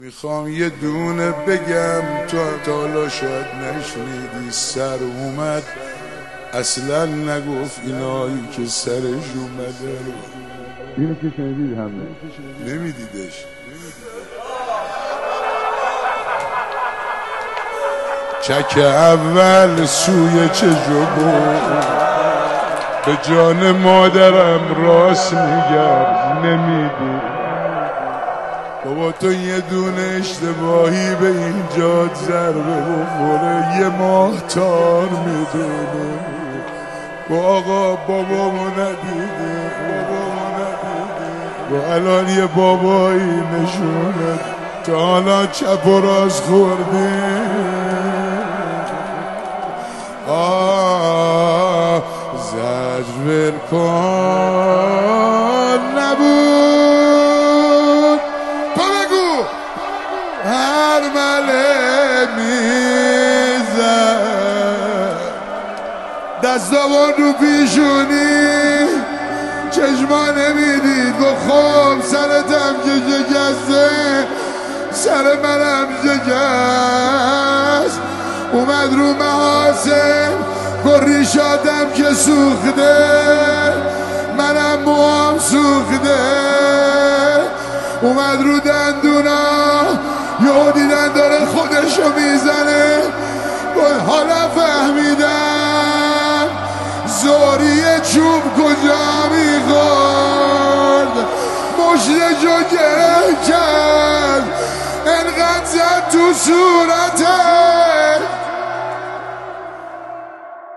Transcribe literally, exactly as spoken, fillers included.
میخوام یه دونه بگم تو تا حالا شاید نشنیدی. سر اومد اصلا نگفت اینایی که سرش اومده. اینو که شنیدید همه نمیدیدش. چک اول سوی چجو بود، به جان مادرم راست میگرد نمیدی. بابا تو یه دونه اشتباهی به اینجا ضربه بخوره یه ماه تار میدونه. با آقا بابامو ندیده، بابامو ندیده. با الان یه بابایی نشونه تا حالا چپ و راست خورده. آه زجر کن نبود. تو بگو هر مله میزد دستاوان رو پیشونی چشما نمیدید. با خوب سرتم که شکسته سر منم شکست. اومد رو محاسن گل ریشاتم که سوخته منم موام سوخته. اومد رو دندونا یهو دیدن داره خودشو میزنه. حالا فهمیدم زوری چوب کجا میخورد. مشتشو گره کرد انقدر زد تو صورتم